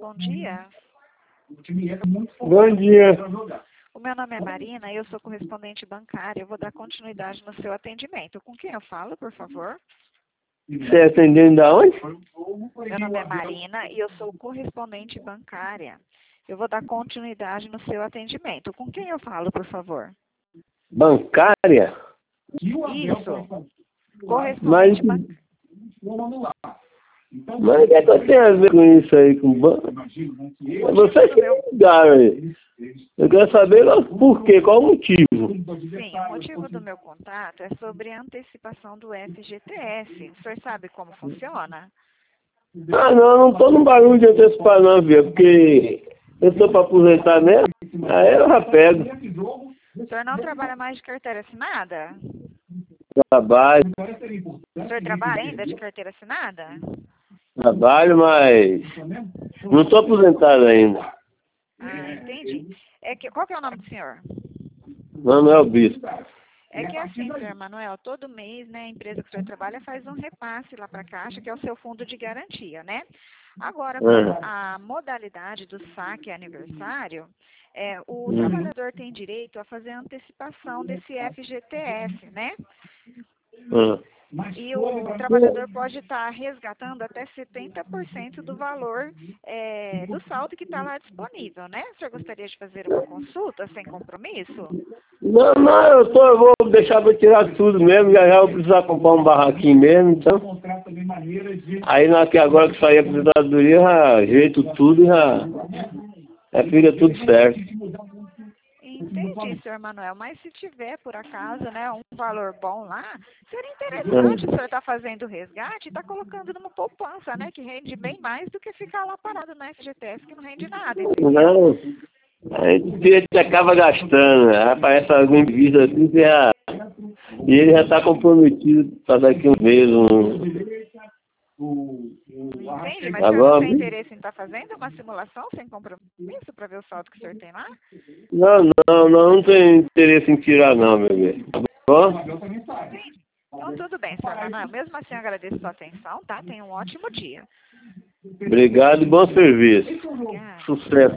bom dia. Bom dia. O meu nome é Marina e eu sou correspondente bancária. Eu vou dar continuidade no seu atendimento. Com quem eu falo, por favor? Você é atendendo da onde? Meu nome é Marina e eu sou correspondente bancária. Eu vou dar continuidade no seu atendimento. Com quem eu falo, por favor? Bancária? Isso. Correspondente bancária. Mas o que é que eu tenho a ver com isso aí, com banco? Vocês que me ligaram aí. Eu quero saber por quê, qual o motivo? Sim, o motivo do meu contato é sobre a antecipação do FGTS. O senhor sabe como funciona? Ah, não tô no barulho de antecipar não, viu? Porque eu tô para aposentar mesmo, aí eu já pego. O senhor não trabalha mais de carteira assinada? Trabalho, O senhor trabalha ainda de carteira assinada? mas não tô aposentado ainda. Ah, entendi. Qual que é o nome do senhor? Manuel Bispo. É que assim, senhor Manuel, todo mês, né, a empresa que o senhor trabalha faz um repasse lá para a Caixa, que é o seu fundo de garantia, né? Agora, com a modalidade do saque aniversário, o trabalhador tem direito a fazer a antecipação desse FGTS, né? E o trabalhador pode estar resgatando até 70% do valor do saldo que está lá disponível, né? O senhor gostaria de fazer uma consulta sem compromisso? Não, eu vou deixar para tirar tudo mesmo, já vou precisar comprar um barraquinho mesmo, então. Aí agora que sair a aposentadoria, já ajeito tudo e já fica tudo certo. Entendi, senhor Manuel, mas se tiver, por acaso, né, um valor bom lá, seria interessante o senhor estar fazendo o resgate e estar colocando numa poupança, né, que rende bem mais do que ficar lá parado na FGTS, que não rende nada, entendeu? Não, a gente acaba gastando, aparece alguém de vista assim, e ele já está comprometido para daqui um mês. Entende? Mas o senhor não tem interesse em estar fazendo uma simulação sem compromisso para ver o saldo que o senhor tem lá? Não tenho interesse em tirar não, meu bem. Tá bom? Então tudo bem, senhor Manuel. Mesmo assim, eu agradeço a sua atenção, tá? Tenha um ótimo dia. Obrigado e bom serviço. Obrigada. Sucesso.